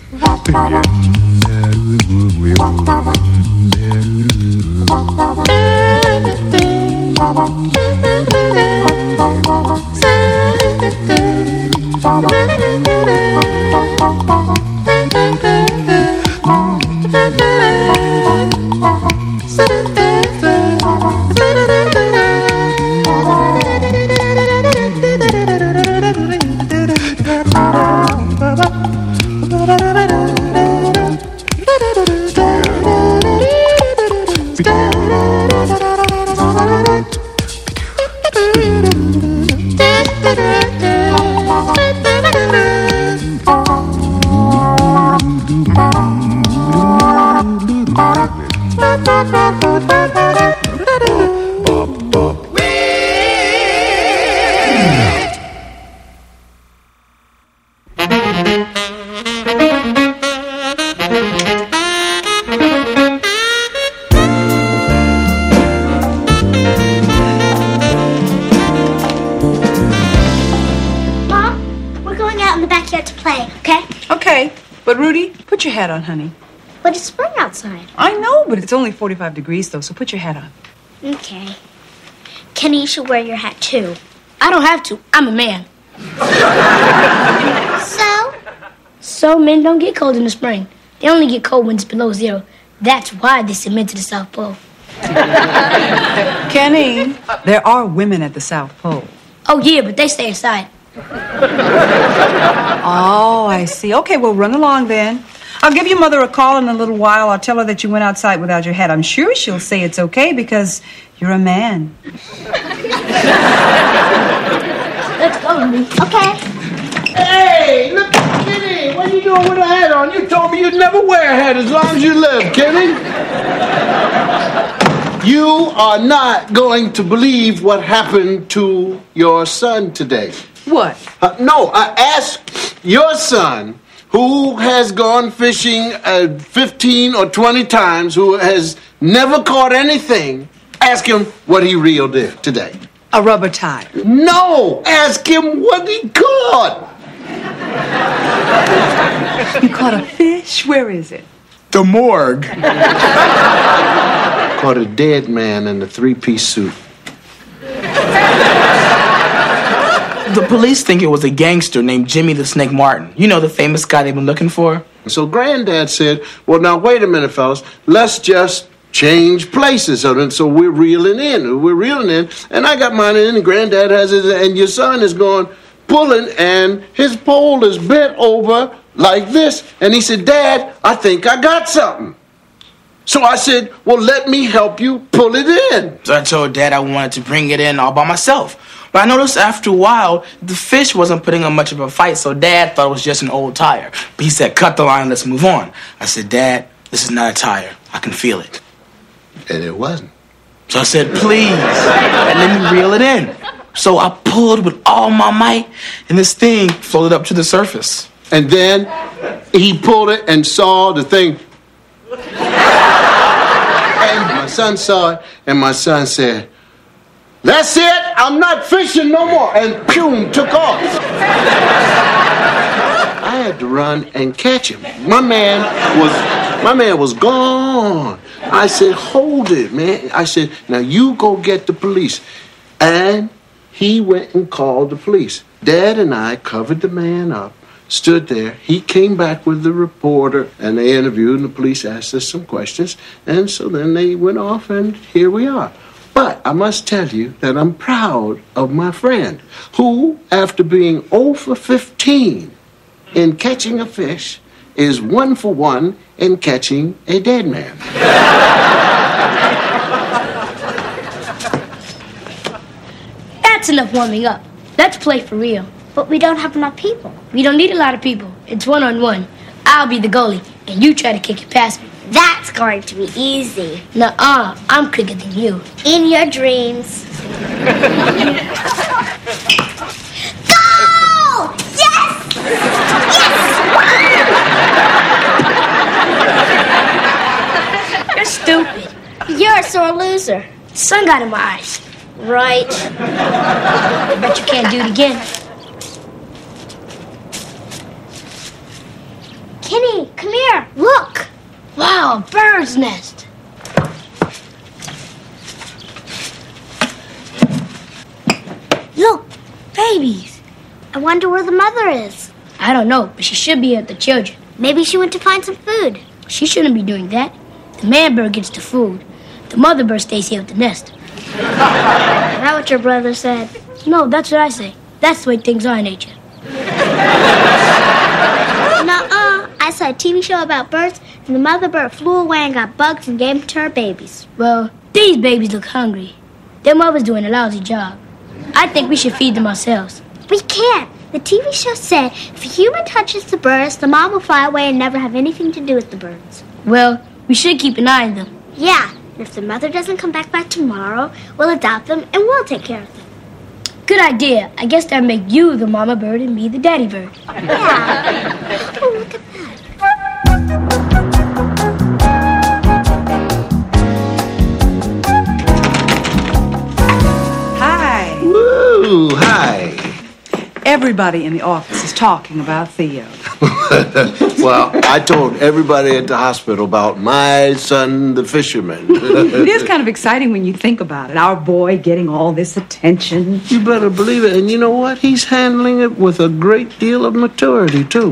Put your hat on, honey. But it's spring outside. I know, but it's only 45 degrees, though, so put your hat on. Okay. Kenny, you should wear your hat, too. I don't have to. I'm a man. So? Men don't get cold in the spring. They only get cold when it's below zero. That's why they submit to the South Pole. Kenny, there are women at the South Pole. Oh, yeah, but they stay inside. Oh, I see. Okay, well, run along then. I'll give your mother a call in a little while. I'll tell her that you went outside without your hat. I'm sure she'll say it's okay because you're a man. Let's go, me. Okay. Hey, look at Kenny. What are you doing with a hat on? You told me you'd never wear a hat as long as you live, Kenny. You are not going to believe what happened to your son today. What? No, I asked your son, who has gone fishing 15 or 20 times, who has never caught anything, ask him what he reeled in today. A rubber tie. No! Ask him what he caught. You caught a fish? Where is it? The morgue. Caught a dead man in a three-piece suit. The police think it was a gangster named Jimmy the Snake Martin. You know, the famous guy they've been looking for. So Granddad said, well, now, wait a minute, fellas. Let's just change places. So we're reeling in. And I got mine in, and Granddad has his, and your son is going pulling, and his pole is bent over like this. And he said, Dad, I think I got something. So I said, well, let me help you pull it in. So I told Dad I wanted to bring it in all by myself. But I noticed after a while, the fish wasn't putting up much of a fight, so Dad thought it was just an old tire. But he said, cut the line, let's move on. I said, Dad, this is not a tire. I can feel it. And it wasn't. So I said, please, let me reel it in. So I pulled with all my might, and this thing floated up to the surface. And then he pulled it and saw the thing. And my son saw it, and my son said, that's it, I'm not fishing no more. And boom, took off. I had to run and catch him. My man was gone. I said, hold it, man. I said, now you go get the police. And he went and called the police. Dad and I covered the man up, stood there. He came back with the reporter, and they interviewed, and the police asked us some questions. And so then they went off, and here we are. But I must tell you that I'm proud of my friend, who, after being 0 for 15 in catching a fish, is 1 for 1 in catching a dead man. That's enough warming up. Let's play for real. But we don't have enough people. We don't need a lot of people. It's 1-on-1. I'll be the goalie, and you try to kick it past me. That's going to be easy. Nuh-uh, I'm quicker than you. In your dreams. Go! Yes! Yes! You're stupid. You're a sore loser. Sun got in my eyes. Right. I bet you can't do it again. Kenny, come here. Look. Wow, a bird's nest. Look, babies. I wonder where the mother is. I don't know, but she should be at the children. Maybe she went to find some food. She shouldn't be doing that. The man bird gets the food. The mother bird stays here with the nest. Is that what your brother said? No, that's what I say. That's the way things are in nature. Nuh-uh. I saw a TV show about birds, and the mother bird flew away and got bugs and gave them to her babies. Well, these babies look hungry. Their mother's doing a lousy job. I think we should feed them ourselves. We can't. The TV show said if a human touches the birds, the mom will fly away and never have anything to do with the birds. Well, we should keep an eye on them. Yeah, and if the mother doesn't come back by tomorrow, we'll adopt them and we'll take care of them. Good idea. I guess that'll make you the mama bird and me the daddy bird. Yeah. Oh, look at that. Hi. Woo, hi. Everybody in the office is talking about Theo. Well, I told everybody at the hospital about my son, the fisherman. It is kind of exciting when you think about it. Our boy getting all this attention. You better believe it. And you know what? He's handling it with a great deal of maturity, too.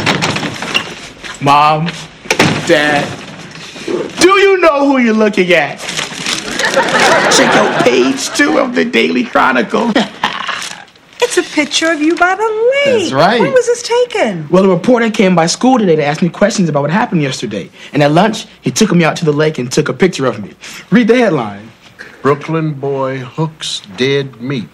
Mom, Dad, do you know who you're looking at? Check out page 2 of the Daily Chronicle. It's a picture of you by the lake. That's right. When was this taken? Well, a reporter came by school today to ask me questions about what happened yesterday. And at lunch, he took me out to the lake and took a picture of me. Read the headline. Brooklyn boy hooks dead meat.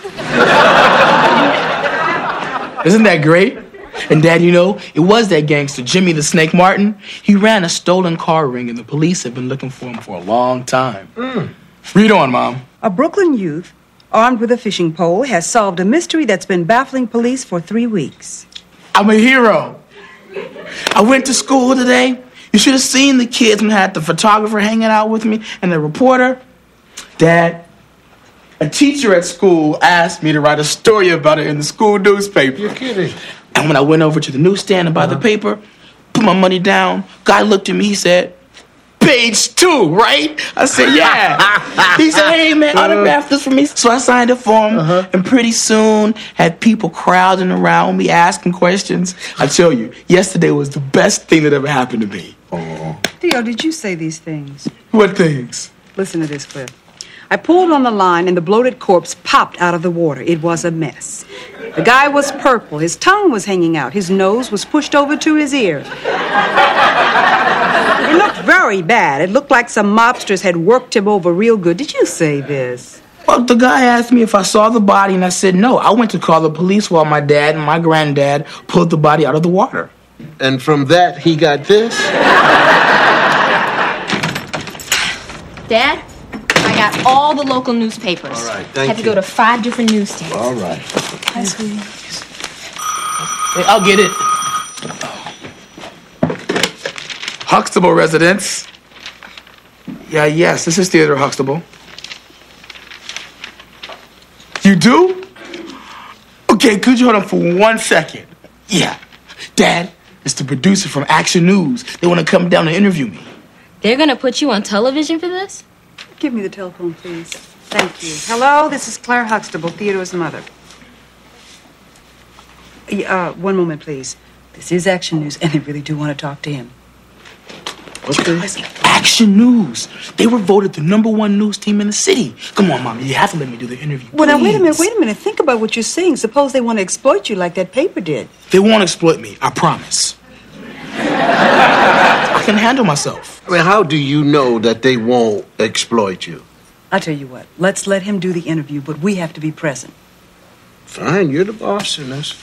Isn't that great? And Dad, you know, it was that gangster, Jimmy the Snake Martin. He ran a stolen car ring, and the police have been looking for him for a long time. Read on, Mom. A Brooklyn youth, armed with a fishing pole, has solved a mystery that's been baffling police for 3 weeks. I'm a hero. I went to school today. You should have seen the kids when I had the photographer hanging out with me and the reporter. Dad, a teacher at school asked me to write a story about it in the school newspaper. You're kidding. And when I went over to the newsstand to buy the paper, put my money down, guy looked at me, he said, page 2, right? I said, yeah. He said, hey, man, autograph this for me. So I signed it for him, and pretty soon had people crowding around me, asking questions. I tell you, yesterday was the best thing that ever happened to me. Theo, did you say these things? What things? Listen to this, Cliff. I pulled on the line and the bloated corpse popped out of the water. It was a mess. The guy was purple. His tongue was hanging out. His nose was pushed over to his ear. It looked very bad. It looked like some mobsters had worked him over real good. Did you say this? Well, the guy asked me if I saw the body, and I said no. I went to call the police while my dad and my granddad pulled the body out of the water. And from that, he got this? Dad, I got all the local newspapers. All right, thank Had to you. go to 5 different newsstands. All right. Hi, sweetie. Hey, I'll get it. Huxtable residence. Yes, this is Theodore Huxtable. You do? Okay, could you hold on for 1 second? Yeah. Dad, it's the producer from Action News. They want to come down and interview me. They're going to put you on television for this? Give me the telephone, please. Thank you. Hello, this is Claire Huxtable, Theodore's mother. 1 moment, please. This is Action News, and I really do want to talk to him. Guys, Action News. They were voted the #1 news team in the city. Come on, Mom, you have to let me do the interview. Well, now, wait a please. minute. Think about what you're saying. Suppose they want to exploit you like that paper did. They won't exploit me, I promise. I can handle myself. I mean, how do you know that they won't exploit you? I'll tell you what. Let's let him do the interview, but we have to be present. Fine, you're the boss in this.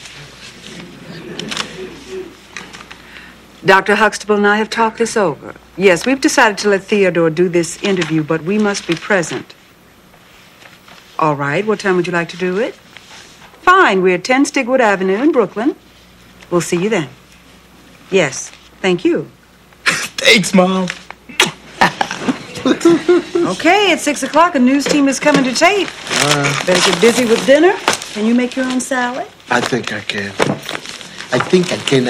Dr. Huxtable and I have talked this over. Yes, we've decided to let Theodore do this interview, but we must be present. All right, what time would you like to do it? Fine, we're at 10 Stigwood Avenue in Brooklyn. We'll see you then. Yes, thank you. Thanks, Mom. Okay, at 6 o'clock, a news team is coming to tape. Better get busy with dinner. Can you make your own salad? I think I can. I think I can.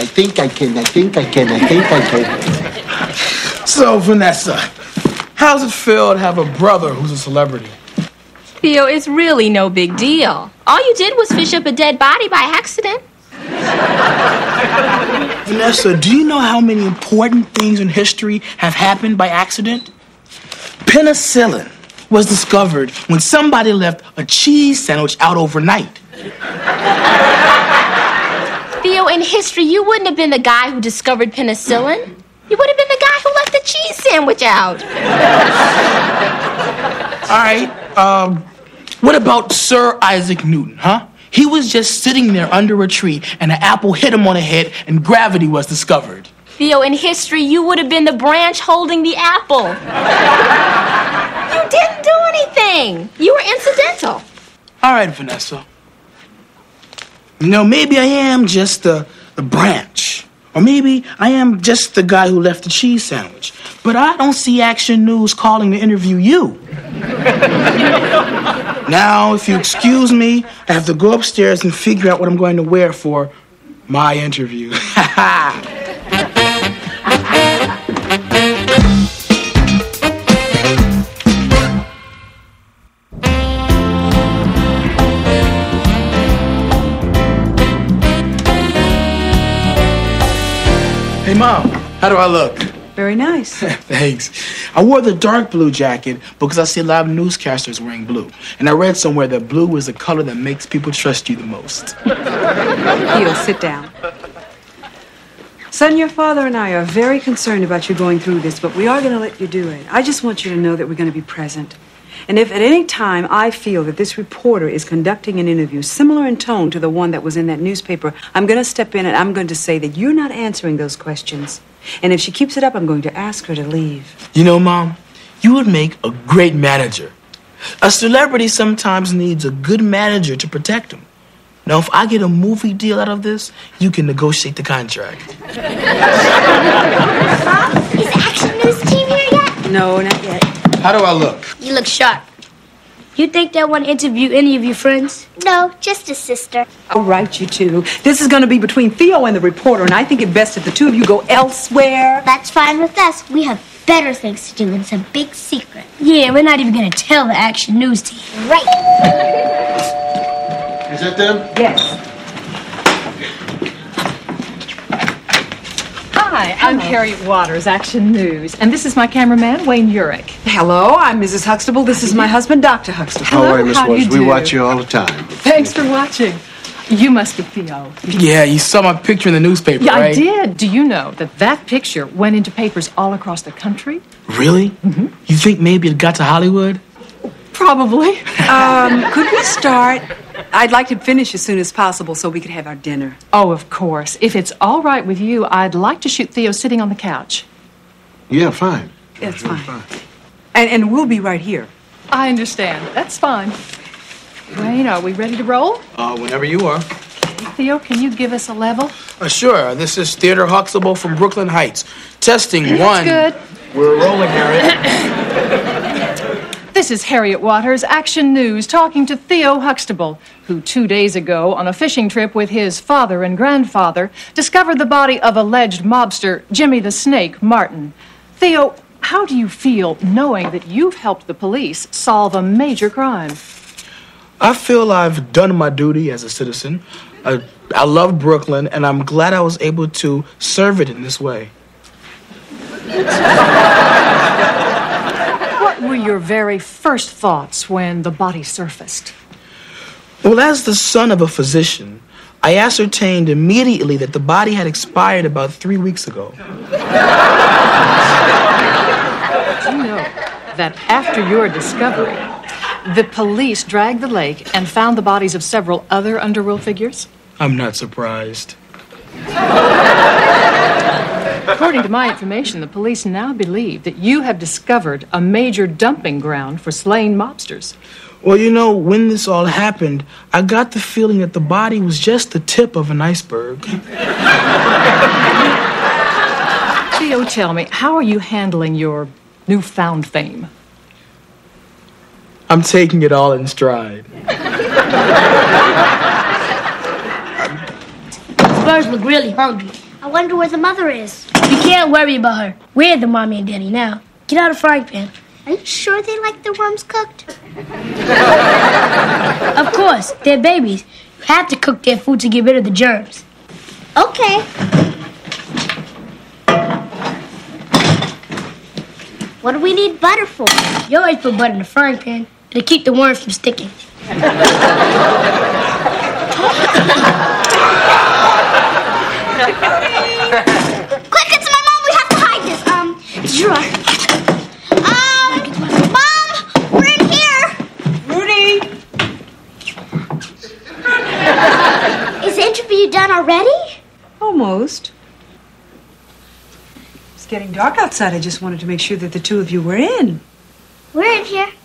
So, Vanessa, how's it feel to have a brother who's a celebrity? Theo, it's really no big deal. All you did was fish up a dead body by accident. Vanessa, do you know how many important things in history have happened by accident? Penicillin was discovered when somebody left a cheese sandwich out overnight. Theo, in history, you wouldn't have been the guy who discovered penicillin. You would have been the guy who left the cheese sandwich out. All right, what about Sir Isaac Newton, huh? He was just sitting there under a tree, and an apple hit him on the head, and gravity was discovered. Theo, in history, you would have been the branch holding the apple. You didn't do anything. You were incidental. All right, Vanessa. You know, maybe I am just the branch. Or maybe I am just the guy who left the cheese sandwich. But I don't see Action News calling to interview you. Now, if you excuse me, I have to go upstairs and figure out what I'm going to wear for my interview. Hey, Mom, how do I look? Very nice. Thanks. I wore the dark blue jacket because I see a lot of newscasters wearing blue. And I read somewhere that blue is the color that makes people trust you the most. Theo, sit down. Son, your father and I are very concerned about you going through this, but we are going to let you do it. I just want you to know that we're going to be present. And if at any time I feel that this reporter is conducting an interview similar in tone to the one that was in that newspaper, I'm going to step in and I'm going to say that you're not answering those questions. And if she keeps it up, I'm going to ask her to leave. You know, Mom, you would make a great manager. A celebrity sometimes needs a good manager to protect them. Now, if I get a movie deal out of this, you can negotiate the contract. Is Action News team here yet? No, not yet. How do I look? You look sharp. You think they want to interview any of your friends? No, just a sister. All right, you two. This is going to be between Theo and the reporter, and I think it best if the two of you go elsewhere. That's fine with us. We have better things to do. It's a big secret. Yeah, we're not even going to tell the Action News team. Right. Is that them? Yes. Hi, I'm Harriet Waters, Action News, and this is my cameraman, Wayne Urich. Hello, I'm Mrs. Huxtable. This is my husband, Dr. Huxtable. Hello, All right, Miss how do Waters. you We do? watch you all the time. Thanks for watching. You must be Theo. Yeah, you saw my picture in the newspaper, Yeah, right? I did. Do you know that picture went into papers all across the country? Really? Mm-hmm. You think maybe it got to Hollywood? Probably. Could we start? I'd like to finish as soon as possible so we could have our dinner. Oh, of course. If it's all right with you, I'd like to shoot Theo sitting on the couch. Yeah, fine. That's fine. And we'll be right here. I understand. That's fine. Wayne, are we ready to roll? Whenever you are. Theo, can you give us a level? Sure. This is Theodore Huxtable from Brooklyn Heights. Testing one. That's good. We're rolling, Harriet. This is Harriet Waters, Action News, talking to Theo Huxtable, who 2 days ago, on a fishing trip with his father and grandfather, discovered the body of alleged mobster Jimmy the Snake Martin. Theo, how do you feel knowing that you've helped the police solve a major crime? I feel I've done my duty as a citizen. I love Brooklyn, and I'm glad I was able to serve it in this way. What were your very first thoughts when the body surfaced? Well, as the son of a physician, I ascertained immediately that the body had expired about 3 weeks ago. Do you know that after your discovery, the police dragged the lake and found the bodies of several other underworld figures? I'm not surprised. According to my information, the police now believe that you have discovered a major dumping ground for slain mobsters. Well, you know, when this all happened, I got the feeling that the body was just the tip of an iceberg. Theo, tell me, how are you handling your newfound fame? I'm taking it all in stride. birds look really hungry. I wonder where the mother is. You can't worry about her. We're the mommy and daddy now. Get out of the frying pan. Are you sure they like their worms cooked? Of course, they're babies. You have to cook their food to get rid of the germs. Okay. What do we need butter for? You always put butter in the frying pan to keep the worms from sticking. Quick, it's my mom. We have to hide this. Drawer. Mom, we're in here. Rudy! Is the interview done already? Almost. It's getting dark outside. I just wanted to make sure that the two of you were in. We're in here.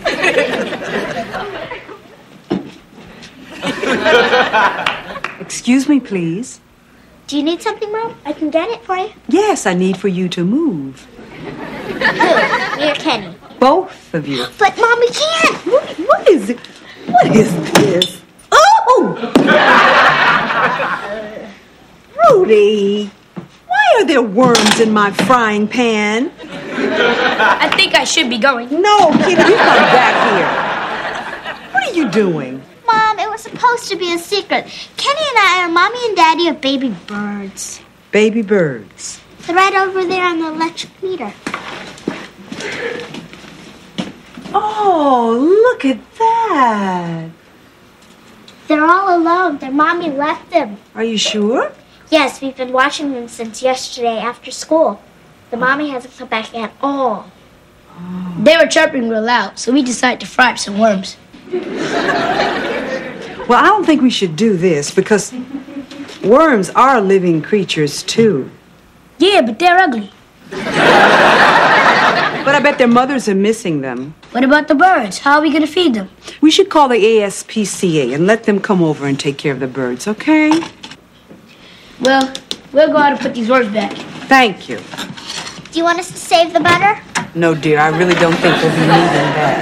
Excuse me, please. Do you need something, Mom? I can get it for you. Yes, I need for you to move. Me or Kenny? Both of you. But, Mom, we can't. What is it? What is this? Oh! Rudy! Why are there worms in my frying pan? I think I should be going. No, kid, you come back here. What are you doing? Mom, it was supposed to be a secret. Kenny and I are Mommy and Daddy of baby birds. Baby birds. They're right over there on the electric meter. Oh, look at that. They're all alone. Their Mommy left them. Are you sure? Yes, we've been watching them since yesterday after school. The Mommy hasn't come back at all. They were chirping real loud, so we decided to fry up some worms. Well, I don't think we should do this because worms are living creatures too. Yeah, but they're ugly. But I bet their mothers are missing them. What about the birds? How are we going to feed them? We should call the ASPCA and let them come over and take care of the birds, okay? Well, we'll go out and put these worms back. Thank you. Do you want us to save the butter? No, dear, I really don't think we'll be needing that.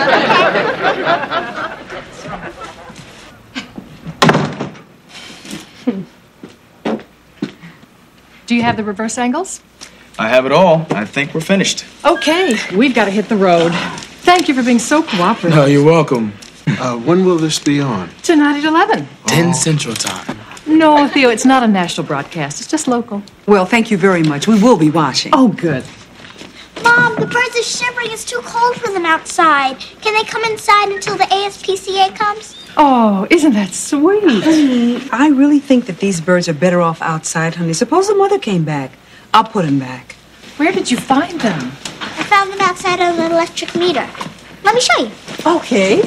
Do you have the reverse angles? I have it all. I think we're finished. Okay, we've got to hit the road. Thank you for being so cooperative. No, you're welcome. When will this be on? Tonight at 11. 10 Central Time. No, Theo, it's not a national broadcast. It's just local. Well, thank you very much. We will be watching. Oh, good. Mom, the birds are shivering. It's too cold for them outside. Can they come inside until the ASPCA comes? Oh, isn't that sweet? Honey, I really think that these birds are better off outside, honey. Suppose the mother came back. I'll put them back. Where did you find them? I found them outside of an electric meter. Let me show you. Okay.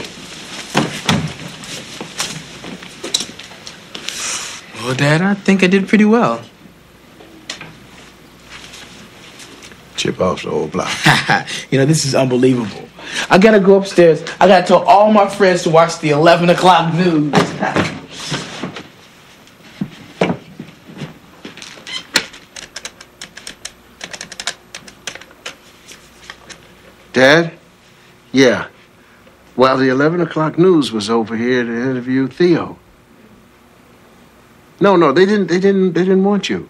Well, Dad, I think I did pretty well. Chip off the old block. This is unbelievable. I gotta go upstairs. I gotta tell all my friends to watch the 11 o'clock news. Dad? Yeah. Well, the 11 o'clock news was over here to interview Theo. No, they didn't want you.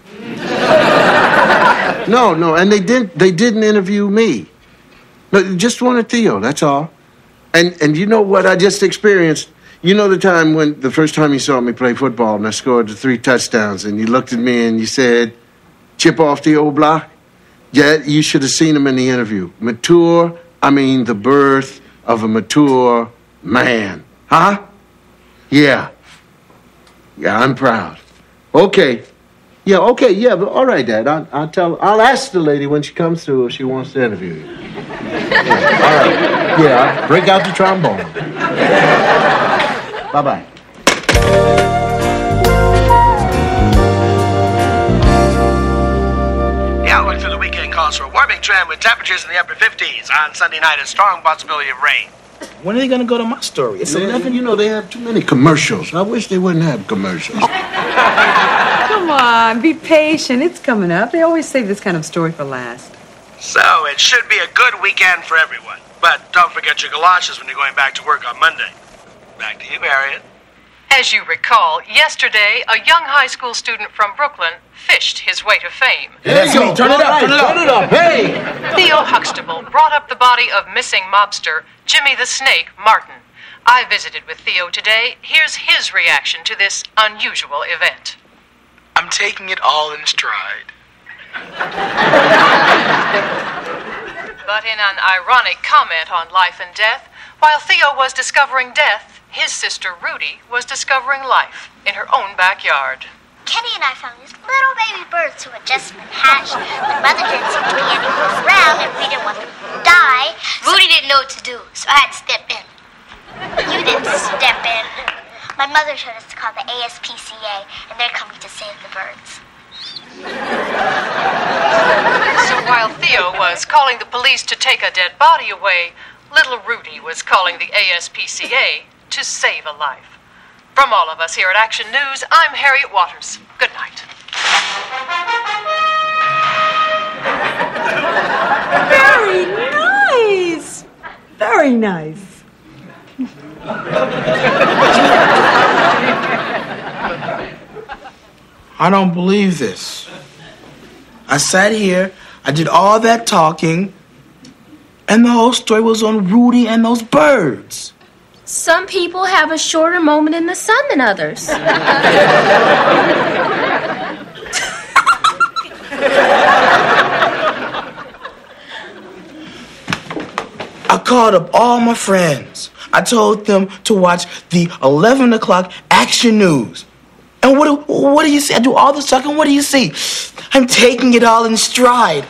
No, and they didn't interview me. No, just wanted Theo, that's all. And you know what I just experienced? You know the first time you saw me play football and I scored the 3 touchdowns and you looked at me and you said, chip off the old block? Yeah, you should have seen him in the interview. The birth of a mature man. Huh? Yeah. Yeah, I'm proud. Okay. Yeah, but all right, Dad. I'll ask the lady when she comes through if she wants to interview you. Yeah, all right. Yeah, I'll break out the trombone. Bye-bye. The outlook for the weekend calls for a warming trend with temperatures in the upper 50s. On Sunday night, a strong possibility of rain. When are they gonna go to my story? It's 11. You know, they have too many commercials. I wish they wouldn't have commercials. Come on, be patient. It's coming up. They always save this kind of story for last. So, it should be a good weekend for everyone. But don't forget your galoshes when you're going back to work on Monday. Back to you, Harriet. As you recall, yesterday, a young high school student from Brooklyn fished his way to fame. There you go. Turn it up. Turn it up. Hey. Theo Huxtable brought up the body of missing mobster Jimmy the Snake Martin. I visited with Theo today. Here's his reaction to this unusual event. I'm taking it all in stride. But in an ironic comment on life and death, while Theo was discovering death, his sister Rudy was discovering life in her own backyard. Kenny and I found these little baby birds who had just been hatched. My mother didn't seem to be anywhere around, and we didn't want them to die. Rudy didn't know what to do, so I had to step in. You didn't step in. My mother told us to call the ASPCA, and they're coming to save the birds. So while Theo was calling the police to take a dead body away, little Rudy was calling the ASPCA to save a life. From all of us here at Action News, I'm Harriet Waters. Good night. Very nice. Very nice. I don't believe this. I sat here, I did all that talking, and the whole story was on Rudy and those birds. Some people have a shorter moment in the sun than others. I called up all my friends. I told them to watch the 11 o'clock Action News. And what do you see? I do all this talking. What do you see? I'm taking it all in stride.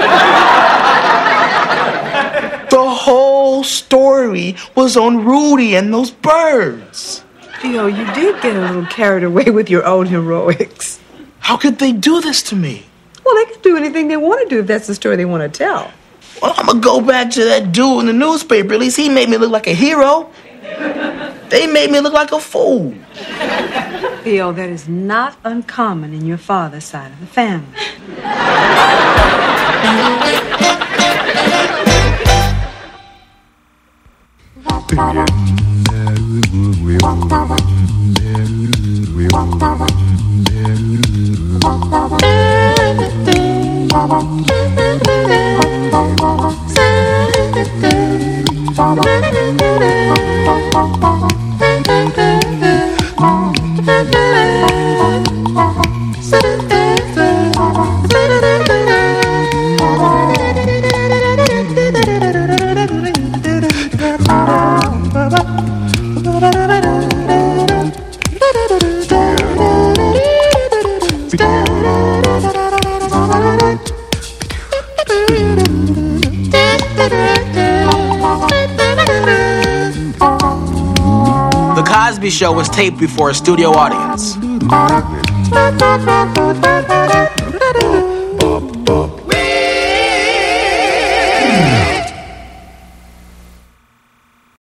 The whole story was on Rudy and those birds. Theo, you did get a little carried away with your own heroics. How could they do this to me? Well, they can do anything they want to do if that's the story they want to tell. Well, I'm going to go back to that dude in the newspaper. At least he made me look like a hero. They made me look like a fool. Theo, that is not uncommon in your father's side of the family. The Cosby Show was taped before a studio audience.